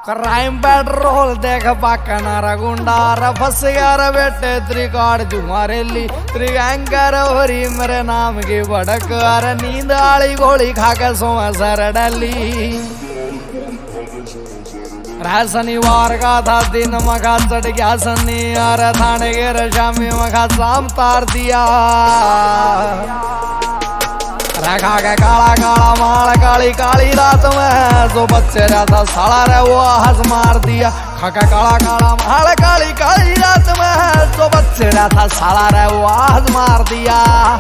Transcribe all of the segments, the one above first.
Crime petrol देख पाकनारा गुंडा फस गया रे बेटे त्रिकाड़ तुम्हारे ली त्रिगंगर होरी मेरे नाम की भड़क अरे नींद आली गोली खाके सोमा सर डली। शनिवार का था दिन मखा चढ़ गया सन्नी अरे थाने के रशामी मखा शाम तार दिया रखा के काला काला माल काली काली रात में जो बच्चे रहता साला रे वो हंस मार दिया। खाका काला काला माल काली काली रात में जो बच्चे रहता साला रे वो हंस मार दिया।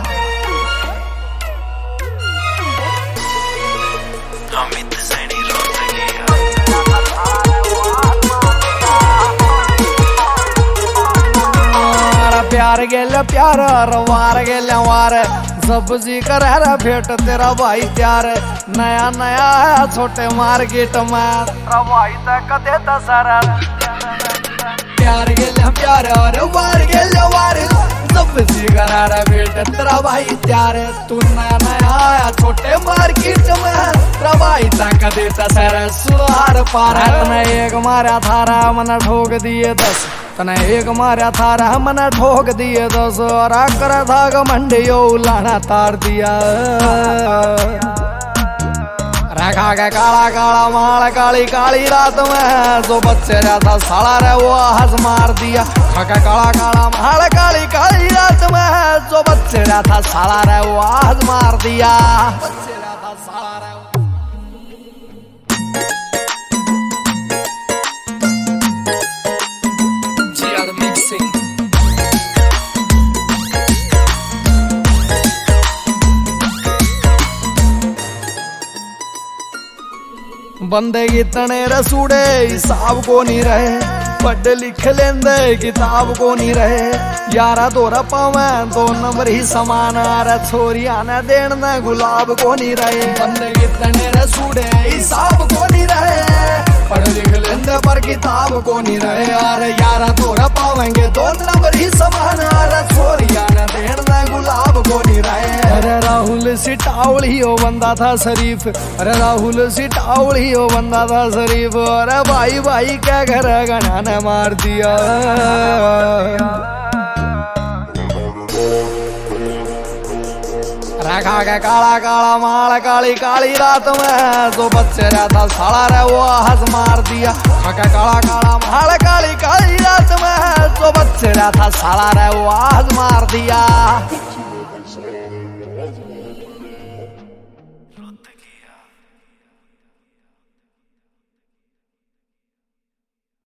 प्यार गेल प्यार वार गेल वार सब्जी कर भेट तेरा भाई त्यार नया नया है छोटे मार्केट में तेरा भाई तक देता सारा प्यार गेल प्यार और वार गेल वार सब्जी कर भेट तेरा भाई त्यार तू नया नया है छोटे मार्केट में तेरा भाई तक देता सारा सुधार पार तने एक मारा थारा मन ठोक दिए 10 तने एक मारा थारा मन ठोक दिए 10 और कर था घमंडियो लाना तार दिया। रखा के काला काला माल काली काली रात में जो बच्चे रहता साला रे वो हंस मार दिया। खाका काला काला माल काली काली रात में जो बच्चे रहता साला रे वो हंस मार दिया। बच्चे रहता साला रे बंदे कितने रसूड़े हिसाब को नहीं रहे पढ़ लिख लेंदे किताब को नहीं रहे यारा तोरा पावे 2 नंबर ही समान अरे छोरिया न देन न गुलाब को नहीं रहे। बंदे कितने रसूड़े हिसाब को नहीं रहे पढ़ लिख लेंदे पर किताब को नहीं रहे अरे यारा तोरा पावेंगे 2 नंबर ही समान अरे छोरिया न देन न गुलाब को नहीं रहे। अरे राहुल सिटावली हो बंदा था शरीफ अरे राहुल सिटावली हो बंदा था शरीफ अरे भाई भाई क्या घर गना ने मार दिया। रखा के काला काला माल काली काली रात में जो बच्चे रहता साला रे वो हंस मार दिया। खाका काला काला माल काली काली रात में जो बच्चे रहता साला रे वो हंस मार दिया।